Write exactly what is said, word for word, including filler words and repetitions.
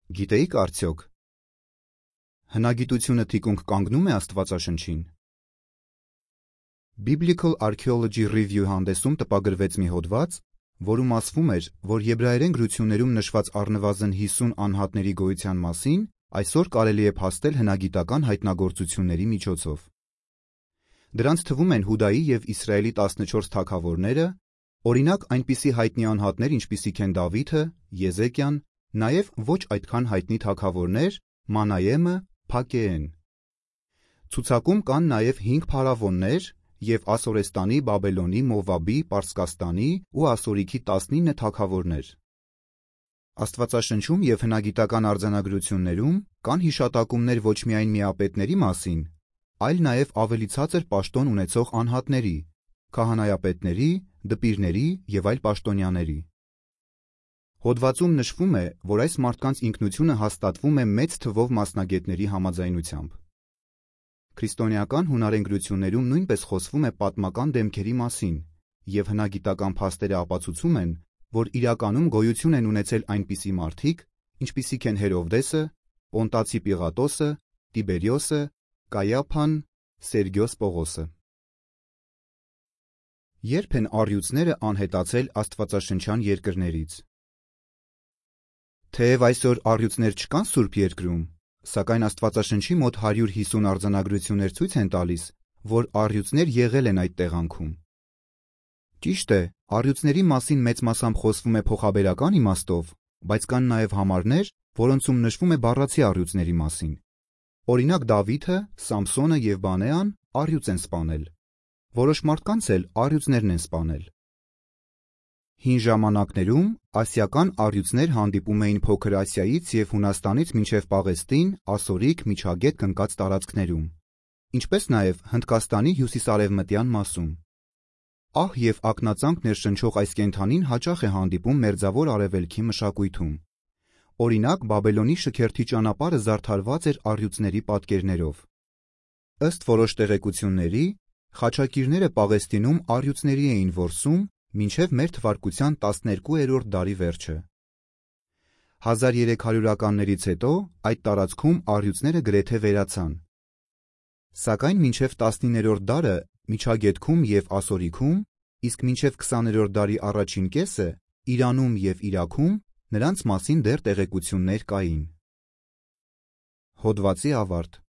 Գիտեիք արդյոք, հնագիտությունը թիկունք կանգնում է Աստվածաշնչին։ Biblical Archaeology Review հանդեսում տպագրվեց մի հոդված, որում ասվում էր, որ եբրայերեն գրություններում նշված առնվազն հիսուն անհատների գոյության մասին այսօր կարելի է փաստել հնագիտական հայտնագործությունների միջոցով։ Դրանց թվում են Հուդայի և Իսրայելի տասնչորս թագավորները, օրինակ այնպիսի հայտնի անհատներ, ինչպիսիք են Դավիթը, Եզեկիան, նաև ոչ այդքան հայտնի թագավորներ Մանայեմը, Փակեեն։ Ցուցակում կան նաև հինգ փարավոններ և Ասորեստանի, Բաբելոնի, Մովաբի, Պարսկաստանի ու Ասորիքի տասնինը թագավորներ։ Աստվածաշնչում և հնագիտական արձանագրություններում կան հիշատակումներ ոչ միայն միապետների մասին, այլ նաև ավելի ցածր պաշտոն ունեցող անհատների, քահանայապետների, դպիրների և այլ պաշտոնյաների։ Հոդվածում նշվում է, որ այս մարդկանց ինքնությունը հաստատվում է մեծ թվով մասնագետների համաձայնությամբ։ Քրիստոնեական հունարեն գրություններում նույնպես խոսվում է պատմական դեմքերի մասին, և հնագիտական փաստերը ապացուցում են, որ իրականում գոյություն են ունեցել այնպիսի մարդիկ, ինչպիսիք են Հերովդեսը, Պոնտացի Պիղատոսը, Տիբերիոսը, Կայափան, Սերգիոս Պողոսը։ Երբ են առյուծները անհետացել աստվածաշնչյան երկրներից։ Թեև այսօր առյուծներ չկան Սուրբ Երկրում, սակայն Աստվածաշնչի մոտ հարյուր հիսուն արձանագրություններ ցույց են տալիս, որ առյուծներ եղել են այդ տեղանքում։ Ճիշտ է, առյուծների մասին մեծ մասամբ խոսվում է փոխաբերական իմաստով, բայց կան նաև համարներ, որոնցում նշվում է բառացի առյուծների մասին։ Օրինակ Դավիթը, Սամսոնը և Բանեան առյուծ են սպանել։ Որոշ մարդկանց էլ առյուծներն են սպանել։ Հին ժամանակներում ասիական առյուծներ հանդիպում էին Փոքր Ասիայից և Հունաստանից մինչև Պաղեստին, ասորիկ, միջագետք ընկած տարածքներում, ինչպես նաև Հնդկաստանի հյուսիսարևմտյան մասում։ Ահ և ակնածանք ներշնչող այս կենդանին հաճախ է հանդիպում Մերձավոր Արևելքի մշակույթում։ Օրինակ Բաբելոնի շքերթի ճանապարհը զարդարված էր առյուծների պատկերներով։ Ըստ որոշ տեղեկությունների, խաչակիրները Պաղեստինում առյուծների էին որսում մինչև մեր թվարկության տասներկուերորդ դարի վերջը։ հազար երեք հարյուրականներից հետո այդ տարածքում առյուծները գրեթե վերացան։ Սակայն մինչև տասնիններորդ դարը Միջագետքում և Ասորիքում, իսկ մինչև քսաներորդ դարի առաջին կեսը Իրանում և Իրաքում նրանց մասին դեռ տեղեկություններ կային։ Հոդվացի ավարտ։